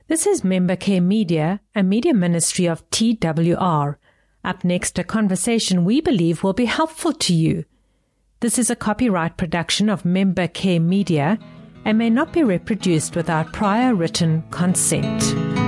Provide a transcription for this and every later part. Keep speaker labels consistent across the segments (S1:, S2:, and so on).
S1: This is Member Care Media, a media ministry of TWR. Up next, a conversation we believe will be helpful to you. This is a copyright production of Member Care Media and may not be reproduced without prior written consent.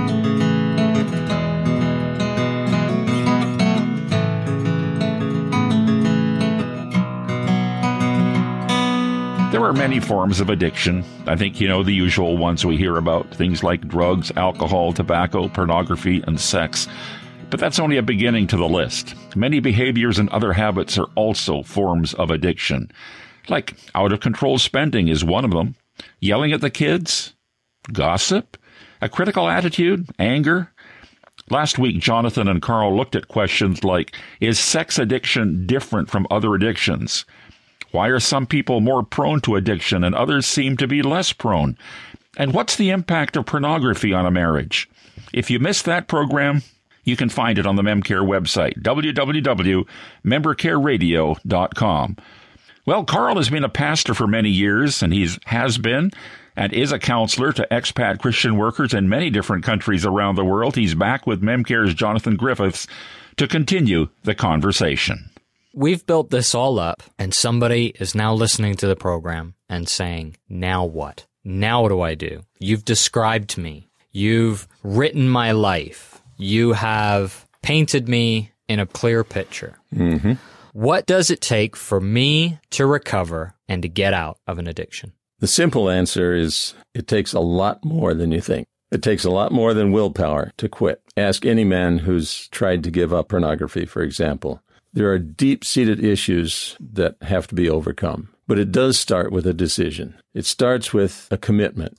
S2: There are many forms of addiction. I think you know the usual ones we hear about, things like drugs, alcohol, tobacco, pornography, and sex. But that's only a beginning to the list. Many behaviors and other habits are also forms of addiction. Like out-of-control spending is one of them. Yelling at the kids, gossip, a critical attitude, anger. Last week, Jonathan and Carl looked at questions like, is sex addiction different from other addictions? Why are some people more prone to addiction and others seem to be less prone? And what's the impact of pornography on a marriage? If you missed that program, you can find it on the MemCare website, www.membercareradio.com. Well, Carl has been a pastor for many years, and he has been and is a counselor to expat Christian workers in many different countries around the world. He's back with MemCare's Jonathan Griffiths to continue the conversation.
S3: We've built this all up, and somebody is now listening to the program and saying, now what? Now what do I do? You've described me. You've written my life. You have painted me in a clear picture.
S4: Mm-hmm.
S3: What does it take for me to recover and to get out of an addiction?
S4: The simple answer is it takes a lot more than you think. It takes a lot more than willpower to quit. Ask any man who's tried to give up pornography, for example. There are deep-seated issues that have to be overcome, but it does start with a decision. It starts with a commitment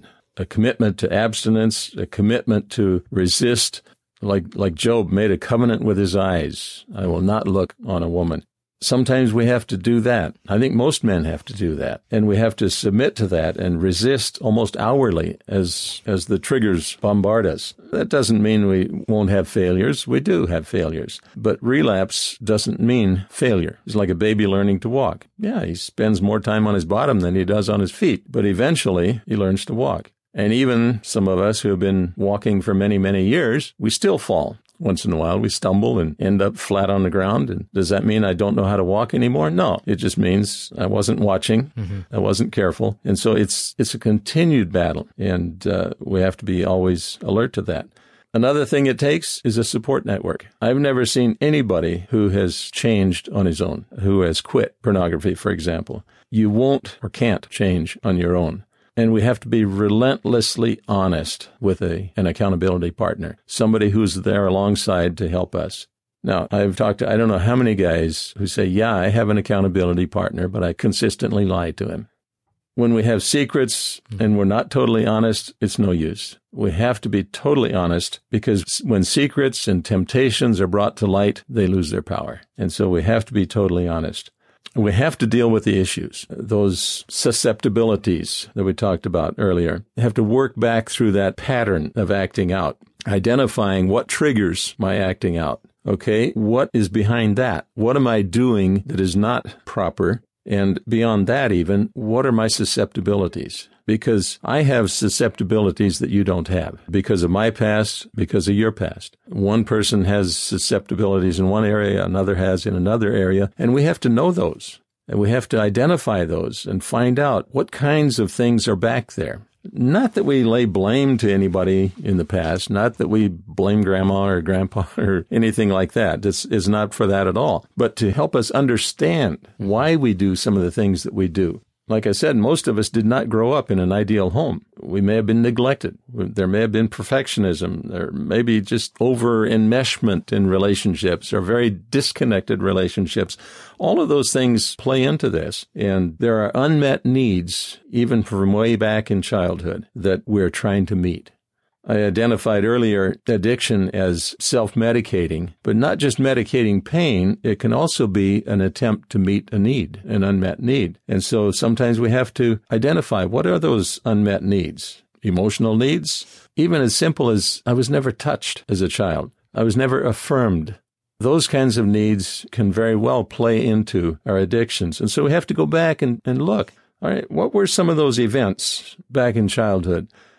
S4: to abstinence, a commitment to resist, like Job made a covenant with his eyes. I will not look on a woman. Sometimes we have to do that. I think most men have to do that. And we have to submit to that and resist almost hourly as the triggers bombard us. That doesn't mean we won't have failures. We do have failures. But relapse doesn't mean failure. It's like a baby learning to walk. Yeah, he spends more time on his bottom than he does on his feet. But eventually, he learns to walk. And even some of us who have been walking for many, many years, we still fall. Once in a while, we stumble and end up flat on the ground. And does that mean I don't know how to walk anymore? No. It just means I wasn't watching. Mm-hmm. I wasn't careful. And so it's a continued battle. And we have to be always alert to that. Another thing it takes is a support network. I've never seen anybody who has changed on his own, who has quit pornography, for example. You won't or can't change on your own. And we have to be relentlessly honest with an accountability partner, somebody who's there alongside to help us. Now, I've talked to I don't know how many guys who say, yeah, I have an accountability partner, but I consistently lie to him. When we have secrets and we're not totally honest, it's no use. We have to be totally honest because when secrets and temptations are brought to light, they lose their power. And so we have to be totally honest. We have to deal with the issues, those susceptibilities that we talked about earlier. We have to work back through that pattern of acting out, identifying what triggers my acting out. Okay, what is behind that? What am I doing that is not proper? And beyond that even, what are my susceptibilities? Because I have susceptibilities that you don't have because of my past, because of your past. One person has susceptibilities in one area, another has in another area, and we have to know those. And we have to identify those and find out what kinds of things are back there. Not that we lay blame to anybody in the past, not that we blame grandma or grandpa or anything like that. This is not for that at all, but to help us understand why we do some of the things that we do. Like I said, most of us did not grow up in an ideal home. We may have been neglected. There may have been perfectionism. There may be just over-enmeshment in relationships or very disconnected relationships. All of those things play into this. And there are unmet needs, even from way back in childhood, that we're trying to meet. I identified earlier addiction as self-medicating, but not just medicating pain. It can also be an attempt to meet a need, an unmet need. And so sometimes we have to identify what are those unmet needs, emotional needs, even as simple as I was never touched as a child. I was never affirmed. Those kinds of needs can very well play into our addictions. And so we have to go back and look. All right, what were some of those events back in childhood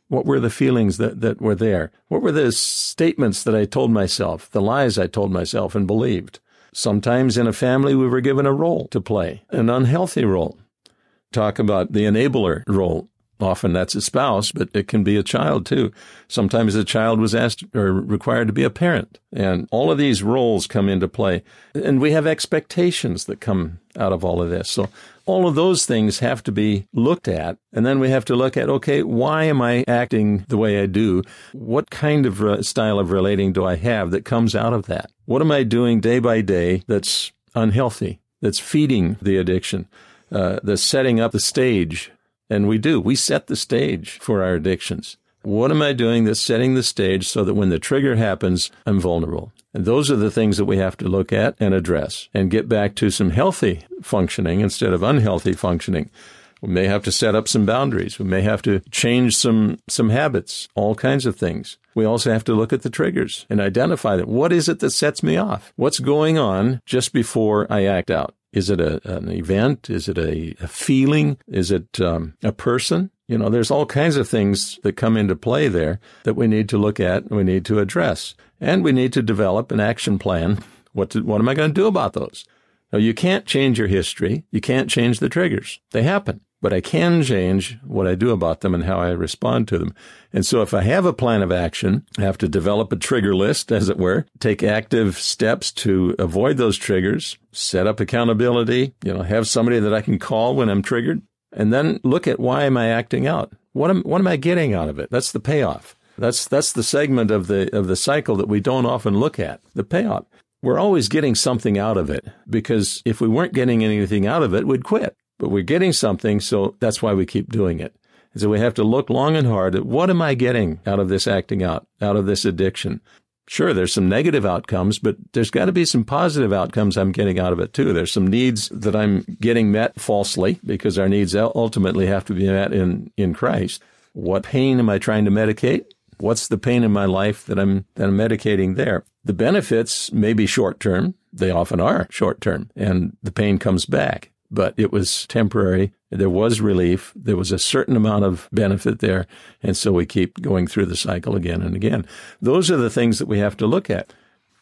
S4: What were the feelings that were there? What were the statements that I told myself, the lies I told myself and believed? Sometimes in a family, we were given a role to play, an unhealthy role. Talk about the enabler role. Often that's a spouse, but it can be a child too. Sometimes a child was asked or required to be a parent. And all of these roles come into play. And we have expectations that come out of all of this. So all of those things have to be looked at. And then we have to look at, okay, why am I acting the way I do? What kind of style of relating do I have that comes out of that? What am I doing day by day that's unhealthy, that's feeding the addiction, that's setting up the stage? And we set the stage for our addictions. What am I doing that's setting the stage so that when the trigger happens, I'm vulnerable? And those are the things that we have to look at and address and get back to some healthy functioning instead of unhealthy functioning. We may have to set up some boundaries. We may have to change some habits, all kinds of things. We also have to look at the triggers and identify that. What is it that sets me off? What's going on just before I act out? Is it an event? Is it a feeling? Is it a person? You know, there's all kinds of things that come into play there that we need to look at and we need to address. And we need to develop an action plan. What am I going to do about those? Now, you can't change your history. You can't change the triggers. They happen. But I can change what I do about them and how I respond to them. And so if I have a plan of action, I have to develop a trigger list, as it were, take active steps to avoid those triggers, set up accountability, have somebody that I can call when I'm triggered, and then look at why am I acting out? What am I getting out of it? That's the payoff. That's the segment of the cycle that we don't often look at, the payoff. We're always getting something out of it, because if we weren't getting anything out of it, we'd quit. But we're getting something, so that's why we keep doing it. And so we have to look long and hard at what am I getting out of this acting out of this addiction? Sure, there's some negative outcomes, but there's got to be some positive outcomes I'm getting out of it too. There's some needs that I'm getting met falsely, because our needs ultimately have to be met in Christ. What pain am I trying to medicate? What's the pain in my life that I'm medicating there? The benefits may be short-term. They often are short-term, and the pain comes back. But it was temporary. There was relief. There was a certain amount of benefit there. And so we keep going through the cycle again and again. Those are the things that we have to look at.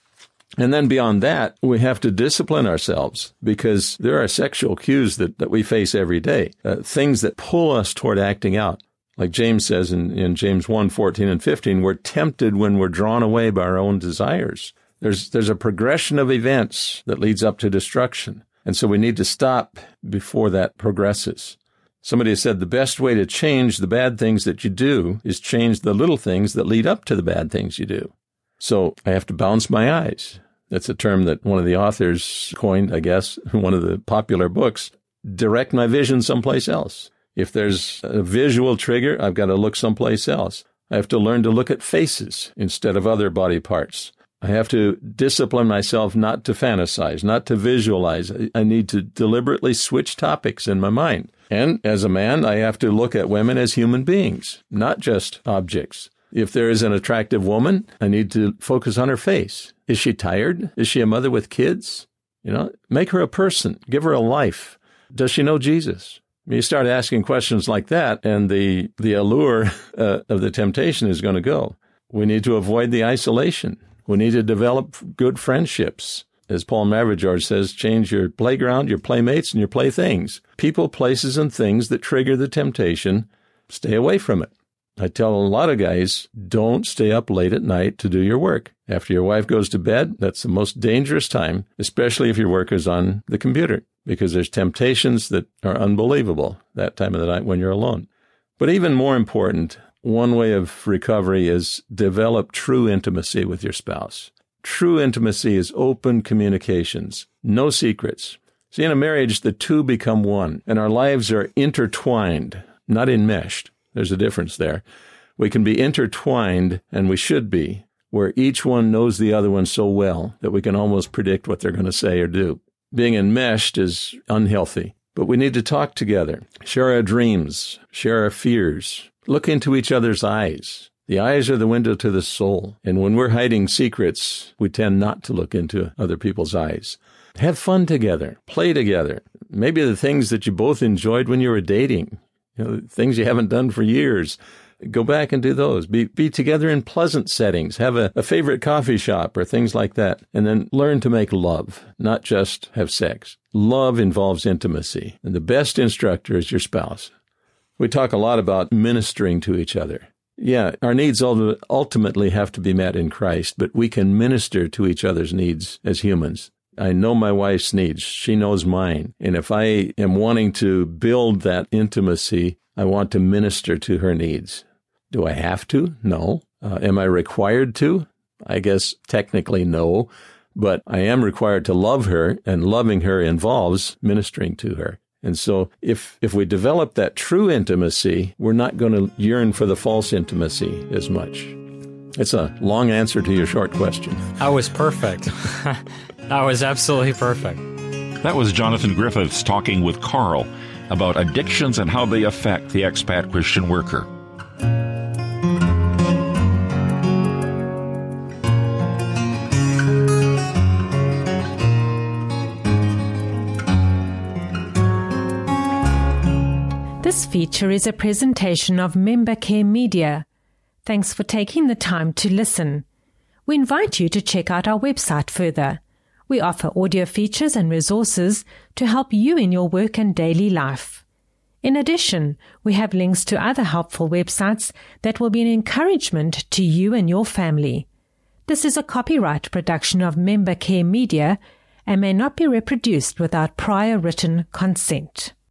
S4: And then beyond that, we have to discipline ourselves, because there are sexual cues that we face every day, things that pull us toward acting out. Like James says in James 1:14 and 15, we're tempted when we're drawn away by our own desires. There's a progression of events that leads up to destruction. And so we need to stop before that progresses. Somebody said the best way to change the bad things that you do is change the little things that lead up to the bad things you do. So I have to bounce my eyes. That's a term that one of the authors coined, I guess, in one of the popular books. Direct my vision someplace else. If there's a visual trigger, I've got to look someplace else. I have to learn to look at faces instead of other body parts. I have to discipline myself not to fantasize, not to visualize. I need to deliberately switch topics in my mind. And as a man, I have to look at women as human beings, not just objects. If there is an attractive woman, I need to focus on her face. Is she tired? Is she a mother with kids? Make her a person. Give her a life. Does she know Jesus? You start asking questions like that, and the allure of the temptation is going to go. We need to avoid the isolation. We need to develop good friendships. As Paul Mavridge says, change your playground, your playmates, and your playthings. People, places, and things that trigger the temptation, stay away from it. I tell a lot of guys, don't stay up late at night to do your work. After your wife goes to bed, that's the most dangerous time, especially if your work is on the computer, because there's temptations that are unbelievable that time of the night when you're alone. But even more important, one way of recovery is develop true intimacy with your spouse. True intimacy is open communications, no secrets. See, in a marriage, the two become one, and our lives are intertwined, not enmeshed. There's a difference there. We can be intertwined, and we should be, where each one knows the other one so well that we can almost predict what they're going to say or do. Being enmeshed is unhealthy, but we need to talk together, share our dreams, share our fears, look into each other's eyes. The eyes are the window to the soul. And when we're hiding secrets, we tend not to look into other people's eyes. Have fun together. Play together. Maybe the things that you both enjoyed when you were dating, things you haven't done for years. Go back and do those. Be together in pleasant settings. Have a favorite coffee shop or things like that. And then learn to make love, not just have sex. Love involves intimacy. And the best instructor is your spouse. We talk a lot about ministering to each other. Yeah, our needs ultimately have to be met in Christ, but we can minister to each other's needs as humans. I know my wife's needs. She knows mine. And if I am wanting to build that intimacy, I want to minister to her needs. Do I have to? No. Am I required to? I guess technically no, but I am required to love her, and loving her involves ministering to her. And so if we develop that true intimacy, we're not going to yearn for the false intimacy as much. It's a long answer to your short question.
S3: That was perfect. That was absolutely perfect.
S2: That was Jonathan Griffiths talking with Carl about addictions and how they affect the expat Christian worker.
S1: This feature is a presentation of Member Care Media. Thanks for taking the time to listen. We invite you to check out our website further. We offer audio features and resources to help you in your work and daily life. In addition, we have links to other helpful websites that will be an encouragement to you and your family. This is a copyright production of Member Care Media and may not be reproduced without prior written consent.